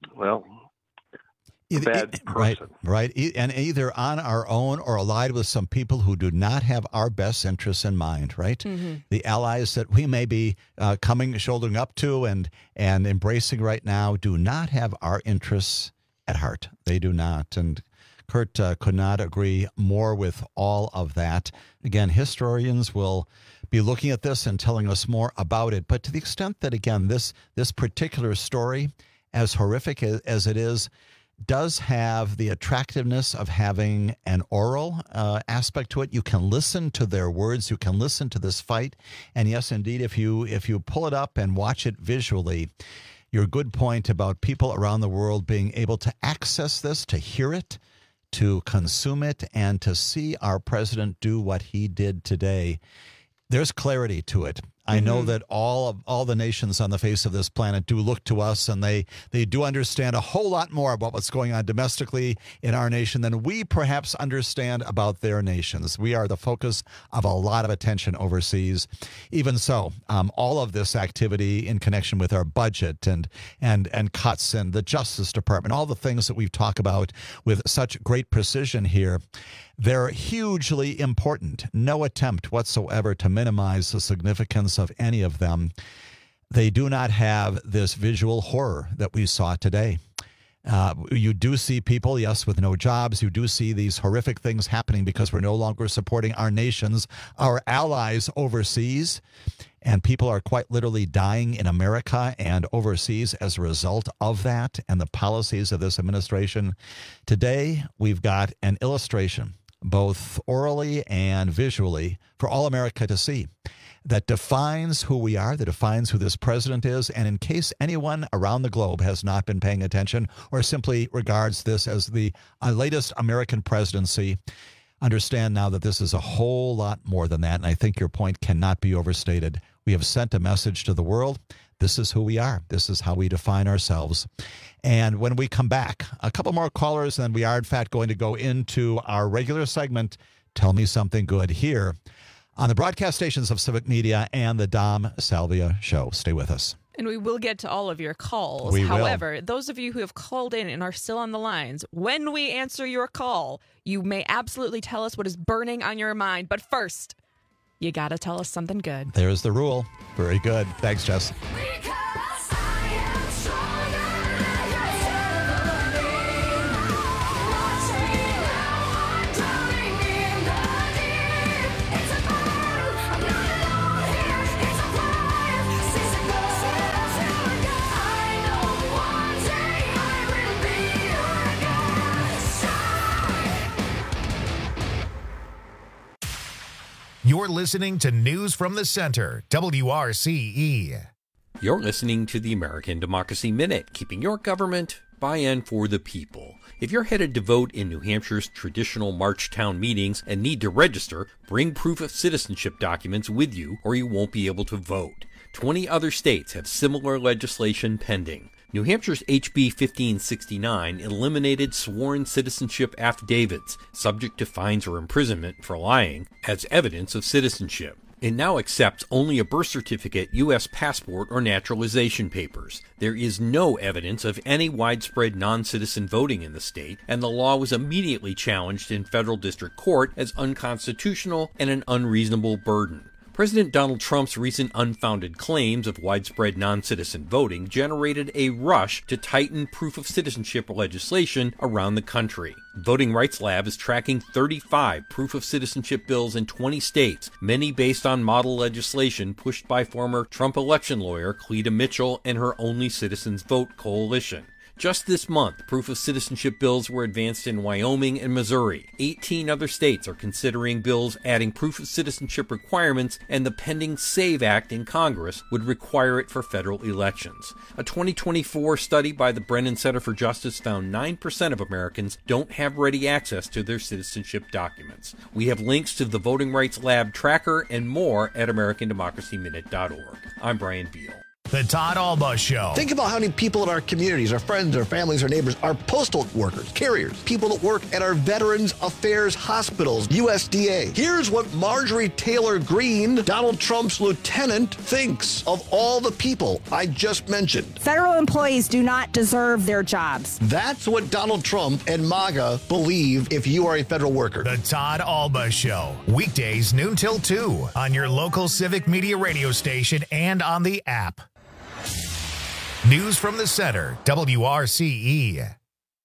bad person. Right. And either on our own or allied with some people who do not have our best interests in mind, right? Mm-hmm. The allies that we may be shouldering up to and embracing right now do not have our interests at heart. They do not. And Kurt could not agree more with all of that. Again, historians will be looking at this and telling us more about it. But to the extent that, again, this particular story, as horrific as it is, does have the attractiveness of having an oral aspect to it. You can listen to their words. You can listen to this fight. And yes, indeed, if you pull it up and watch it visually, your good point about people around the world being able to access this, to hear it, to consume it, and to see our president do what he did today, there's clarity to it. I know that all the nations on the face of this planet do look to us, and they do understand a whole lot more about what's going on domestically in our nation than we perhaps understand about their nations. We are the focus of a lot of attention overseas. Even so, all of this activity in connection with our budget and cuts and the Justice Department, all the things that we've talked about with such great precision here, they're hugely important. No attempt whatsoever to minimize the significance of any of them. They do not have this visual horror that we saw today. You do see people, yes, with no jobs. You do see these horrific things happening because we're no longer supporting our nations, our allies overseas. And people are quite literally dying in America and overseas as a result of that and the policies of this administration. Today, we've got an illustration, both orally and visually, for all America to see, that defines who we are, that defines who this president is. And in case anyone around the globe has not been paying attention or simply regards this as the latest American presidency, understand now that this is a whole lot more than that. And I think your point cannot be overstated. We have sent a message to the world. This is who we are. This is how we define ourselves. And when we come back, a couple more callers, and then we are, in fact, going to go into our regular segment, Tell Me Something Good, here on the broadcast stations of Civic Media and the Dom Salvia Show. Stay with us. And we will get to all of your calls. We However, will. Those of you who have called in and are still on the lines, when we answer your call, you may absolutely tell us what is burning on your mind. But first, you got to tell us something good. There's the rule. Very good. Thanks, Jess. You're listening to News from the Center, WRCE. You're listening to the American Democracy Minute, keeping your government by and for the people. If you're headed to vote in New Hampshire's traditional March town meetings and need to register, bring proof of citizenship documents with you or you won't be able to vote. 20 other states have similar legislation pending. New Hampshire's HB 1569 eliminated sworn citizenship affidavits, subject to fines or imprisonment for lying, as evidence of citizenship. It now accepts only a birth certificate, U.S. passport, or naturalization papers. There is no evidence of any widespread non-citizen voting in the state, and the law was immediately challenged in federal district court as unconstitutional and an unreasonable burden. President Donald Trump's recent unfounded claims of widespread non-citizen voting generated a rush to tighten proof of citizenship legislation around the country. Voting Rights Lab is tracking 35 proof of citizenship bills in 20 states, many based on model legislation pushed by former Trump election lawyer Cleta Mitchell and her Only Citizens Vote coalition. Just this month, proof of citizenship bills were advanced in Wyoming and Missouri. 18 other states are considering bills adding proof of citizenship requirements, and the pending SAVE Act in Congress would require it for federal elections. A 2024 study by the Brennan Center for Justice found 9% of Americans don't have ready access to their citizenship documents. We have links to the Voting Rights Lab tracker and more at AmericanDemocracyMinute.org. I'm Brian Beal. The Todd Alba Show. Think about how many people in our communities, our friends, our families, our neighbors, our postal workers, carriers, people that work at our Veterans Affairs hospitals, USDA. Here's what Marjorie Taylor Greene, Donald Trump's lieutenant, thinks of all the people I just mentioned. Federal employees do not deserve their jobs. That's what Donald Trump and MAGA believe if you are a federal worker. The Todd Alba Show. Weekdays noon till 2 on your local Civic Media radio station and on the app. News from the Center, WRCE.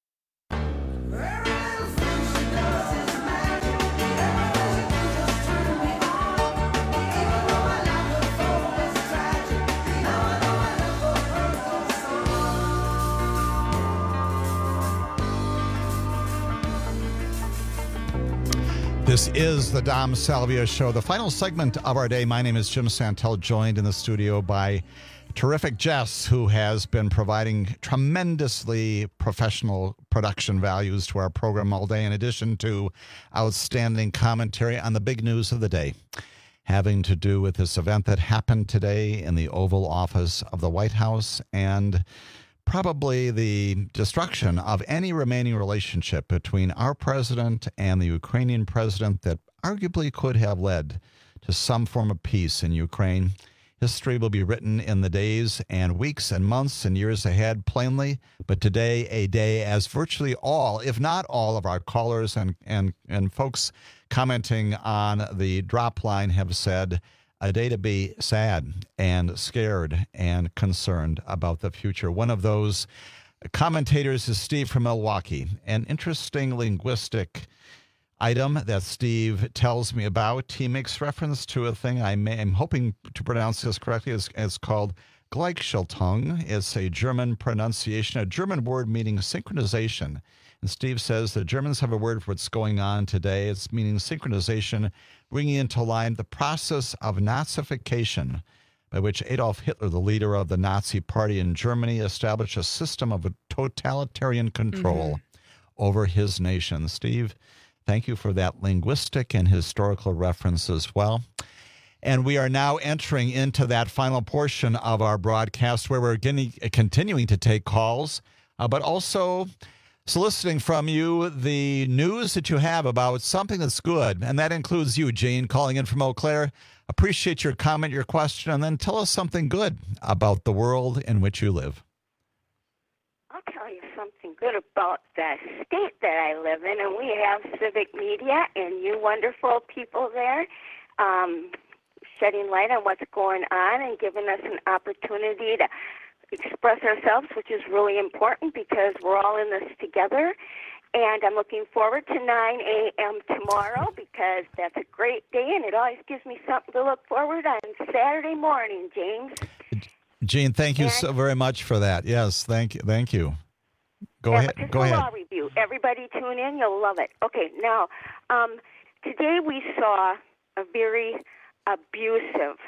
This is the Dom Salvia Show, the final segment of our day. My name is Jim Santel, joined in the studio by terrific Jess, who has been providing tremendously professional production values to our program all day, in addition to outstanding commentary on the big news of the day, having to do with this event that happened today in the Oval Office of the White House and probably the destruction of any remaining relationship between our president and the Ukrainian president that arguably could have led to some form of peace in Ukraine. History will be written in the days and weeks and months and years ahead, plainly. But today, a day as virtually all, if not all, of our callers and folks commenting on the drop line have said, a day to be sad and scared and concerned about the future. One of those commentators is Steve from Milwaukee. An interesting linguistic item that Steve tells me about. He makes reference to a thing I'm hoping to pronounce this correctly. It's called Gleichschaltung. It's a German pronunciation, a German word meaning synchronization. And Steve says the Germans have a word for what's going on today. It's meaning synchronization, bringing into line the process of Nazification, by which Adolf Hitler, the leader of the Nazi Party in Germany, established a system of totalitarian control over his nation. Steve, thank you for that linguistic and historical reference as well. And we are now entering into that final portion of our broadcast where we're continuing to take calls, but also soliciting from you the news that you have about something that's good. And that includes you, Jane, calling in from Eau Claire. Appreciate your comment, your question, and then tell us something good about the world in which you live. I'll tell you something good about the state that I live in, and we have Civic Media and you wonderful people there shedding light on what's going on and giving us an opportunity to express ourselves, which is really important because we're all in this together. And I'm looking forward to 9 a.m. tomorrow because that's a great day, and it always gives me something to look forward on Saturday morning, James. Gene, thank you so very much for that. Yes, thank you. Go ahead. Go ahead. Law review. Everybody tune in. You'll love it. Okay, now, today we saw a very abusive,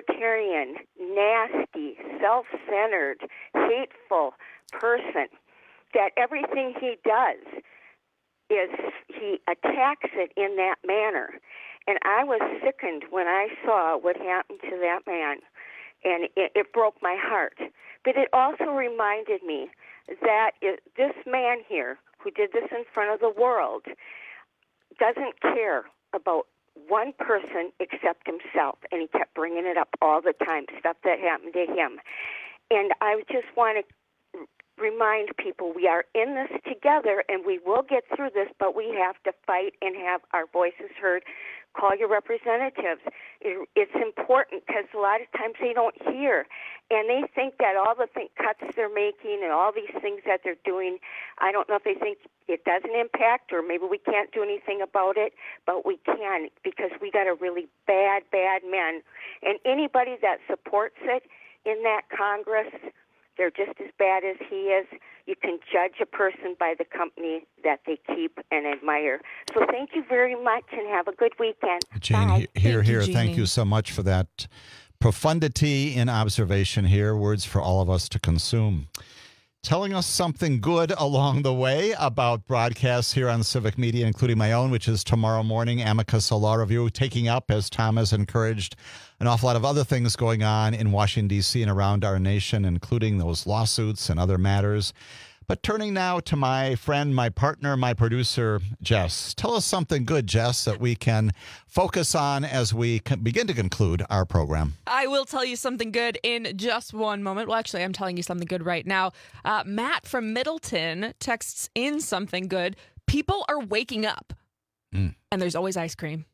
authoritarian, nasty, self-centered, hateful person that everything he does is he attacks it in that manner. And I was sickened when I saw what happened to that man, and it broke my heart. But it also reminded me that this man here, who did this in front of the world, doesn't care about one person except himself, and he kept bringing it up all the time, stuff that happened to him. And I just want to remind people we are in this together, and we will get through this, but we have to fight and have our voices heard. Call your representatives. It's important because a lot of times they don't hear, and they think that all the cuts they're making and all these things that they're doing, I don't know if they think it doesn't impact, or maybe we can't do anything about it, but we can, because we got a really bad men. And anybody that supports it in that Congress, they're just as bad as he is. You can judge a person by the company that they keep and admire. So thank you very much, and have a good weekend. Jane, Bye. here. Thank you so much for that profundity in observation here. Words for all of us to consume. Telling us something good along the way about broadcasts here on Civic Media, including my own, which is tomorrow morning, Amicus Law Review, taking up, as Tom has encouraged, an awful lot of other things going on in Washington, D.C. and around our nation, including those lawsuits and other matters. But turning now to my friend, my partner, my producer, Jess. Tell us something good, Jess, that we can focus on as we begin to conclude our program. I will tell you something good in just one moment. Well, actually, I'm telling you something good right now. Matt from Middleton texts in something good. People are waking up, and there's always ice cream.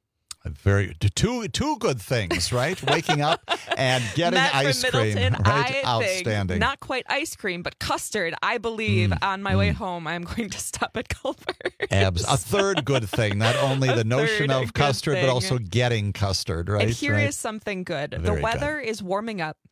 Two good things, right? Waking up and getting Matt ice from cream. Middleton, Right? I Outstanding. think not quite ice cream, but custard. I believe on my way home, I'm going to stop at Culver's. A third good thing, not only the notion of custard, but also getting custard, right? And here is something good. Very the weather is warming up.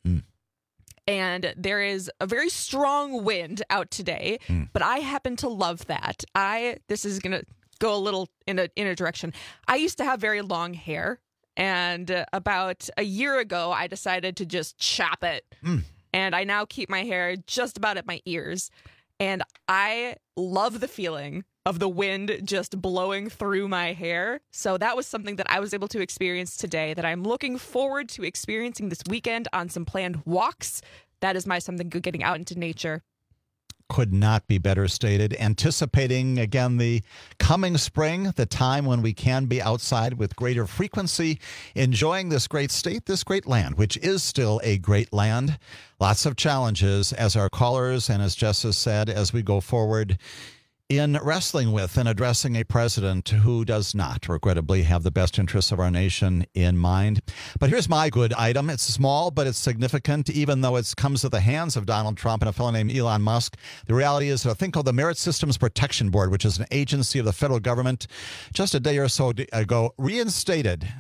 And there is a very strong wind out today, but I happen to love that. This is going to go a little in a direction. I used to have very long hair, and about a year ago, I decided to just chop it. And I now keep my hair just about at my ears. And I love the feeling of the wind just blowing through my hair. So that was something that I was able to experience today that I'm looking forward to experiencing this weekend on some planned walks. That is my something good, getting out into nature. Could not be better stated. Anticipating, again, the coming spring, the time when we can be outside with greater frequency, enjoying this great state, this great land, which is still a great land. Lots of challenges, as our callers and as Jess has said, as we go forward in wrestling with and addressing a president who does not, regrettably, have the best interests of our nation in mind. But here's my good item. It's small, but it's significant, even though it comes to the hands of Donald Trump and a fellow named Elon Musk. The reality is that a thing called the Merit Systems Protection Board, which is an agency of the federal government, just a day or so ago, reinstated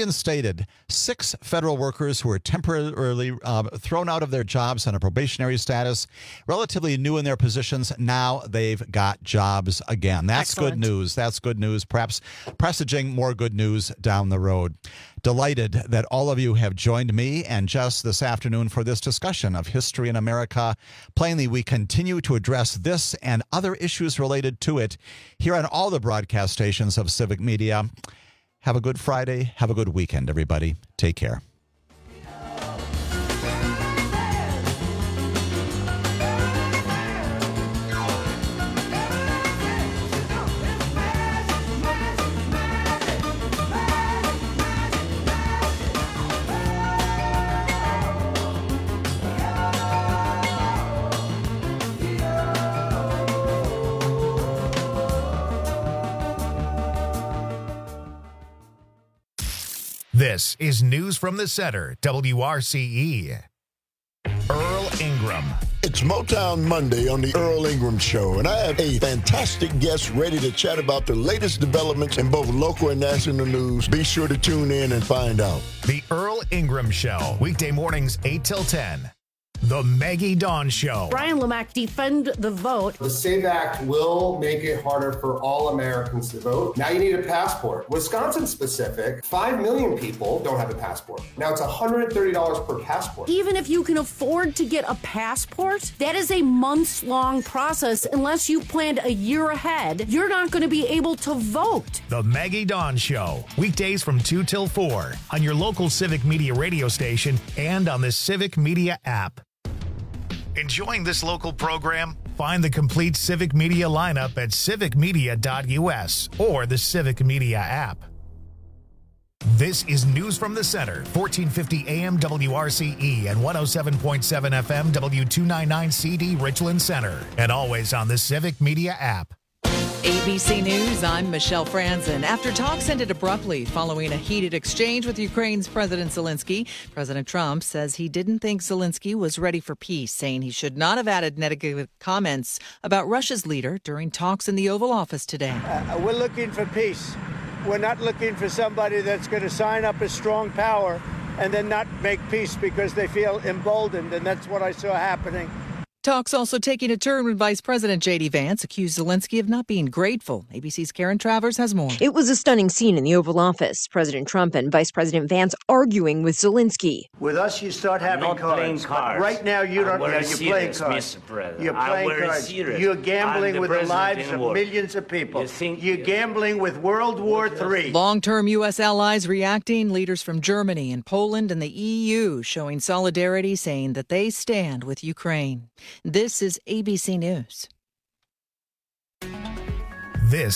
6 federal workers who were temporarily thrown out of their jobs on a probationary status, relatively new in their positions. Now they've got jobs again. That's Excellent. Good news. That's good news, perhaps presaging more good news down the road. Delighted that all of you have joined me and Jess this afternoon for this discussion of history in America. Plainly, we continue to address this and other issues related to it here on all the broadcast stations of Civic Media. Have a good Friday. Have a good weekend, everybody. Take care. This is News from the Center, WRCE. Earl Ingram. It's Motown Monday on the Earl Ingram Show, and I have a fantastic guest ready to chat about the latest developments in both local and national news. Be sure to tune in and find out. The Earl Ingram Show, weekday mornings 8 till 10. The Maggie Dawn Show. Brian Lamack, defend the vote. The SAVE Act will make it harder for all Americans to vote. Now you need a passport. Wisconsin specific, 5 million people don't have a passport. Now it's $130 per passport. Even if you can afford to get a passport, that is a months-long process. Unless you planned a year ahead, you're not going to be able to vote. The Maggie Dawn Show. Weekdays from 2 till 4 on your local Civic Media radio station and on the Civic Media app. Enjoying this local program? Find the complete Civic Media lineup at civicmedia.us or the Civic Media app. This is News from the Center, 1450 AM WRCE and 107.7 FM W299CD Richland Center, and always on the Civic Media app. ABC News, I'm Michelle Franzen. After talks ended abruptly following a heated exchange with Ukraine's President Zelensky, President Trump says he didn't think Zelensky was ready for peace, saying he should not have added negative comments about Russia's leader during talks in the Oval Office today. We're looking for peace. We're not looking for somebody that's going to sign up as strong power and then not make peace because they feel emboldened, and that's what I saw happening. Talks also taking a turn when Vice President J.D. Vance accused Zelensky of not being grateful. ABC's Karen Travers has more. It was a stunning scene in the Oval Office. President Trump and Vice President Vance arguing with Zelensky. With us, you start having cards. Right now, you don't. You're playing cards. You're playing cards. You're gambling with the lives of millions of people. You're gambling with World War III. Long-term U.S. allies reacting. Leaders from Germany and Poland and the EU showing solidarity, saying that they stand with Ukraine. This is ABC News. This